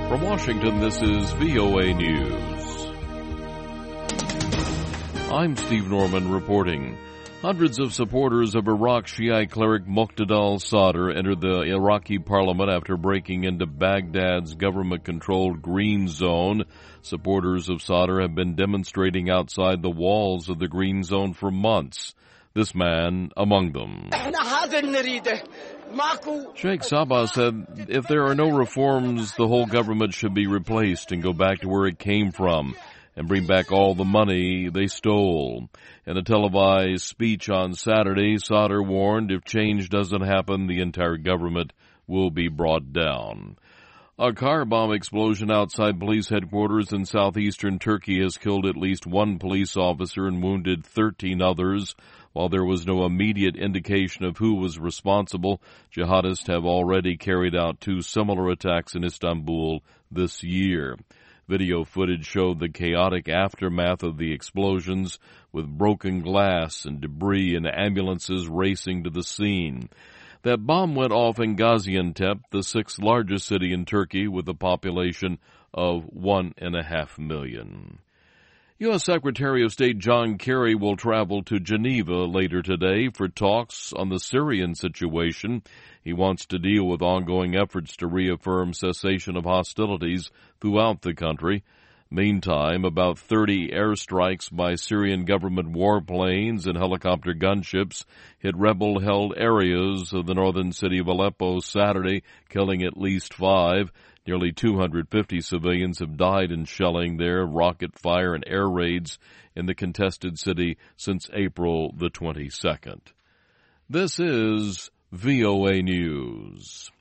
From Washington, this is VOA News. I'm Steve Norman reporting. Hundreds of supporters of Iraq Shiite cleric Muqtada al-Sadr entered the Iraqi parliament after breaking into Baghdad's government-controlled Green Zone. Supporters of Sadr have been demonstrating outside the walls of the Green Zone for months. This man among them. Sheikh Sabah said if there are no reforms, the whole government should be replaced and go back to where it came from and bring back all the money they stole. In a televised speech on Saturday, Sadr warned if change doesn't happen, the entire government will be brought down. A car bomb explosion outside police headquarters in southeastern Turkey has killed at least one police officer and wounded 13 others. While there was no immediate indication of who was responsible, jihadists have already carried out two similar attacks in Istanbul this year. Video footage showed the chaotic aftermath of the explosions, with broken glass and debris and ambulances racing to the scene. That bomb went off in Gaziantep, the sixth largest city in Turkey, with a population of 1.5 million. U.S. Secretary of State John Kerry will travel to Geneva later today for talks on the Syrian situation. He wants to deal with ongoing efforts to reaffirm cessation of hostilities throughout the country. Meantime, about 30 airstrikes by Syrian government warplanes and helicopter gunships hit rebel-held areas of the northern city of Aleppo Saturday, killing at least 5. Nearly 250 civilians have died in shelling there, rocket fire, and air raids in the contested city since April the 22nd. This is VOA News.